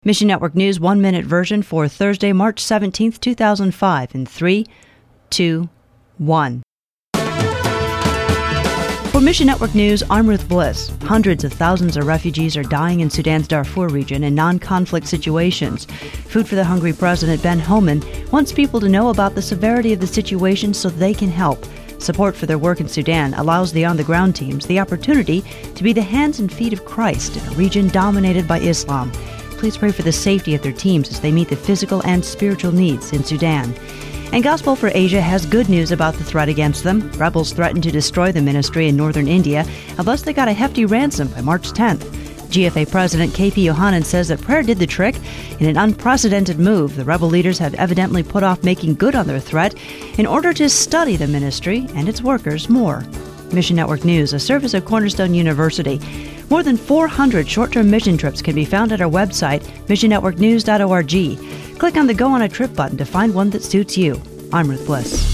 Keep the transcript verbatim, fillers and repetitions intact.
Mission Network News one-minute version for Thursday, March seventeenth, two thousand five in three, two, one. For Mission Network News, I'm Ruth Bliss. Hundreds of thousands of refugees are dying in Sudan's Darfur region in non-conflict situations. Food for the Hungry President Ben Homan wants people to know about the severity of the situation so they can help. Support for their work in Sudan allows the on-the-ground teams the opportunity to be the hands and feet of Christ in a region dominated by Islam. Please pray for the safety of their teams as they meet the physical and spiritual needs in Sudan. And Gospel for Asia has good news about the threat against them. Rebels threatened to destroy the ministry in northern India unless they got a hefty ransom by March tenth. G F A President K P Yohannan says that prayer did the trick. In an unprecedented move, the rebel leaders have evidently put off making good on their threat in order to study the ministry and its workers more. Mission Network News, a service of Cornerstone University. More than four hundred short-term mission trips can be found at our website, mission network news dot org. Click on the Go on a Trip button to find one that suits you. I'm Ruth Bliss.